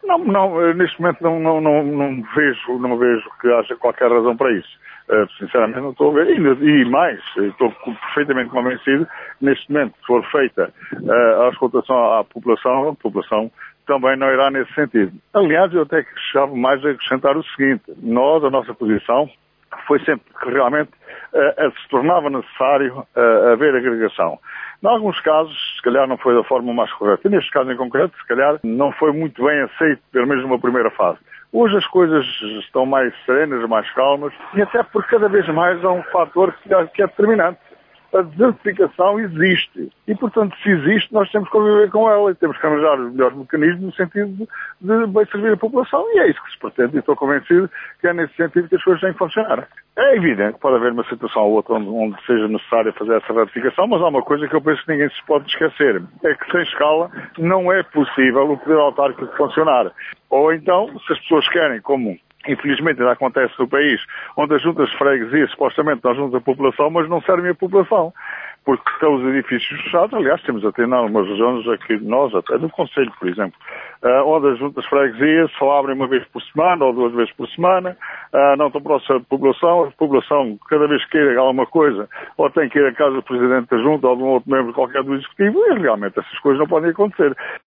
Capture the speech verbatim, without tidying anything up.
Não, não, neste momento não, não, não, não vejo, não vejo que haja qualquer razão para isso. Uh, sinceramente não estou a ver. E, e mais, estou perfeitamente convencido, neste momento, se for feita uh, a auscultação à população, a população também não irá nesse sentido. Aliás, eu até gostava mais de acrescentar o seguinte: nós, a nossa posição, foi sempre que realmente uh, se tornava necessário uh, haver agregação. Em alguns casos, se calhar não foi da forma mais correta. E neste caso em concreto, se calhar não foi muito bem aceito, pelo menos numa primeira fase. Hoje as coisas estão mais serenas, mais calmas, e até porque cada vez mais há um fator que é, que é determinante. A desertificação existe. E, portanto, se existe, nós temos que conviver com ela e temos que arranjar os melhores mecanismos no sentido de, de bem servir a população. E é isso que se pretende. E estou convencido que é nesse sentido que as coisas têm que funcionar. É evidente que pode haver uma situação ou outra onde, onde seja necessário fazer essa ratificação, mas há uma coisa que eu penso que ninguém se pode esquecer. É que sem escala não é possível o poder autárquico funcionar. Ou então, se as pessoas querem, como infelizmente ainda acontece no país, onde as juntas de freguesia supostamente estão junto à população, mas não servem a população, porque estão os edifícios fechados. Aliás, temos até em algumas regiões aqui, nós até no Conselho, por exemplo, uh, onde as juntas de freguesia só abrem uma vez por semana ou duas vezes por semana, uh, não estão próximas da população, a população cada vez que queira alguma coisa, ou tem que ir à casa do Presidente da Junta ou de um outro membro qualquer do Executivo, e realmente essas coisas não podem acontecer.